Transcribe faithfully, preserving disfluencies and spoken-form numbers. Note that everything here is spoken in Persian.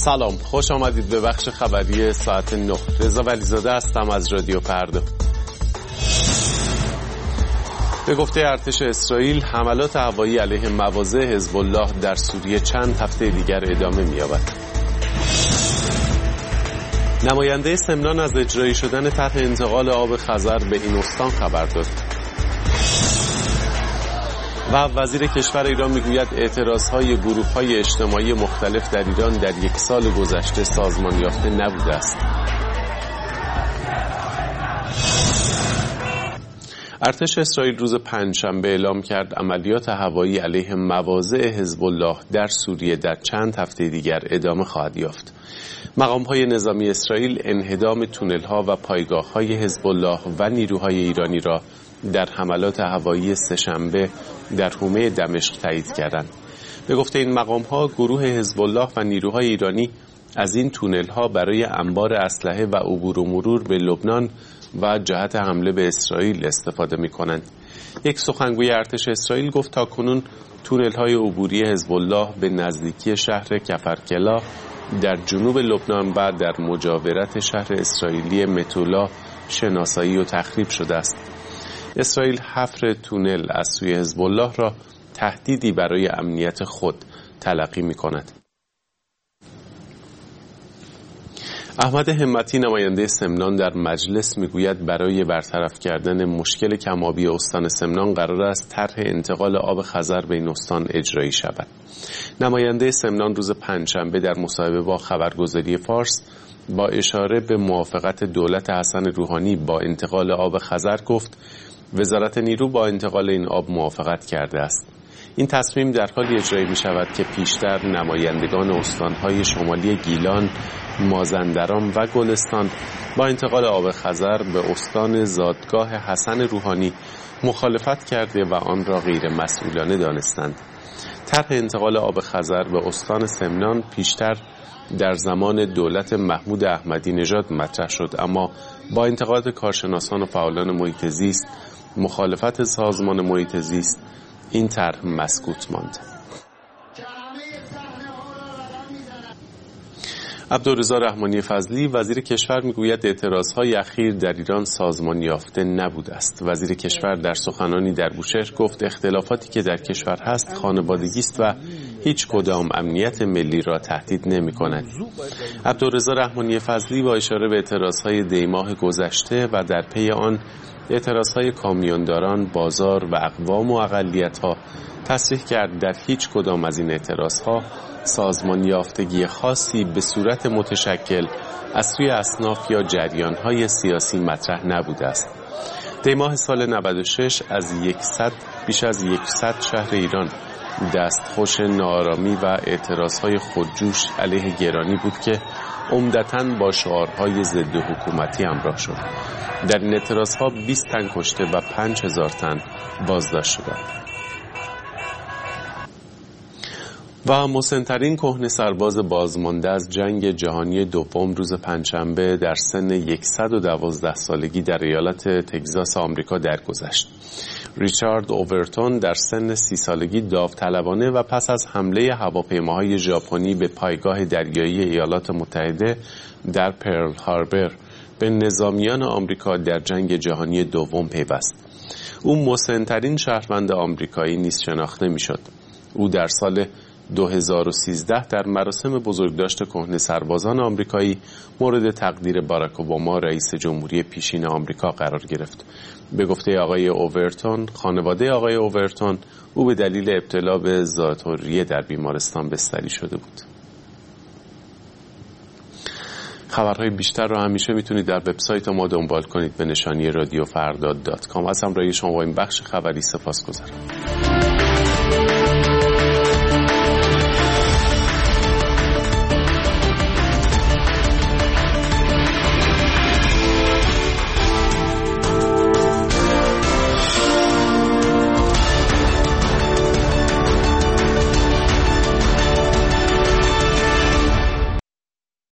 سلام، خوش آمدید به بخش خبری ساعت نه. رضا ولیزاده هستم از رادیو پرده. به گفته ارتش اسرائیل، حملات هوایی علیه مواضع حزب الله در سوریه چند هفته دیگر ادامه می‌یابد. نماینده سمنان از اجرایی شدن طرح انتقال آب خزر به این استان خبر داد. و وزیر کشور ایران میگوید اعتراضهای گروه‌های اجتماعی مختلف در ایران در یک سال گذشته سازمان یافته نبوده است. ارتش اسرائیل روز پنجشنبه اعلام کرد عملیات هوایی علیه مواضع حزب الله در سوریه در چند هفته دیگر ادامه خواهد یافت. مقام‌های نظامی اسرائیل انهدام تونل‌ها و پایگاه‌های حزب الله و نیروهای ایرانی را در حملات هوایی سه‌شنبه در حومه دمشق تایید کردند. به گفته این مقام‌ها، گروه حزب الله و نیروهای ایرانی از این تونل‌ها برای انبار اسلحه و عبور و مرور به لبنان و جهت حمله به اسرائیل استفاده می‌کنند. یک سخنگوی ارتش اسرائیل گفت تاکنون تونل‌های عبوری حزب الله به نزدیکی شهر کفرکلا در جنوب لبنان و در مجاورت شهر اسرائیلی متولا شناسایی و تخریب شده است. اسرائیل حفر تونل از سوی حزب الله را تهدیدی برای امنیت خود تلقی می‌کند. احمد همتی نماینده سمنان در مجلس میگوید برای برطرف کردن مشکل کم‌آبی استان سمنان قرار است طرح انتقال آب خزر به این استان اجرایی شود. نماینده سمنان روز پنجشنبه در مصاحبه با خبرگزاری فارس با اشاره به موافقت دولت حسن روحانی با انتقال آب خزر گفت وزارت نیرو با انتقال این آب موافقت کرده است. این تصمیم در حالی اجرایی می شود که پیشتر نمایندگان استانهای شمالی گیلان، مازندران و گلستان با انتقال آب خزر به استان زادگاه حسن روحانی مخالفت کرده و آن را غیر مسئولانه دانستند. طرح انتقال آب خزر به استان سمنان پیشتر در زمان دولت محمود احمدی نژاد مطرح شد، اما با انتقاد کارشناسان و فعالان محیط زیست، مخالفت سازمان محیط زیست، این طرح مسکوت ماند. عبدالرضا رحمانی فضلی وزیر کشور میگوید اعتراضهای اخیر در ایران سازمان یافته نبوده است. وزیر کشور در سخنانی در بوشهر گفت اختلافاتی که در کشور هست خانوادگی است و هیچ کدام امنیت ملی را تهدید نمی کند. عبدالرضا رحمانی فضلی با اشاره به اعتراضهای دیماه گذشته و در پی آن اعتراضهای کامیونداران، بازار و اقوام و اقلیت‌ها تصریح کرد در هیچ کدام از این اعتراضها سازمان یافتگی خاصی به صورت متشکل از سوی اصناف یا جریان‌های سیاسی مطرح نبوده است. دیماه سال نود و شش از یکصد بیش از صد شهر ایران دستخوش ناآرامی و اعتراضهای خودجوش علیه گرانی بود که عمدتاً با شعارهای ضد حکومتی همراه شد. در این اعتراضها بیست تن کشته و پنج هزار تن بازداشت شدند. و مسن‌ترین کهنه سرباز بازمانده از جنگ جهانی دوم روز پنجشنبه در سن صد و دوازده سالگی در ایالت تگزاس آمریکا درگذشت. ریچارد اوورتون در سن سی سالگی داوطلبانه و پس از حمله هواپیماهای ژاپنی به پایگاه دریایی ایالات متحده در پرل هاربر به نظامیان آمریکا در جنگ جهانی دوم پیوست. او مسن‌ترین شهروند آمریکایی نیز شناخته می‌شد. او در سال دو هزار و سیزده در مراسم بزرگداشت کهنه سربازان آمریکایی مورد تقدیر باراک اوباما رئیس جمهوری پیشین آمریکا قرار گرفت. به گفته آقای اوورتون، خانواده آقای اوورتون، او به دلیل ابتلا به ذات‌الریه در بیمارستان بستری شده بود. خبرهای بیشتر را همیشه میتونید در وبسایت ما دنبال کنید به نشانی رادیو فردا دات کام. از همراهی شما با این بخش خبری سپاسگزارم.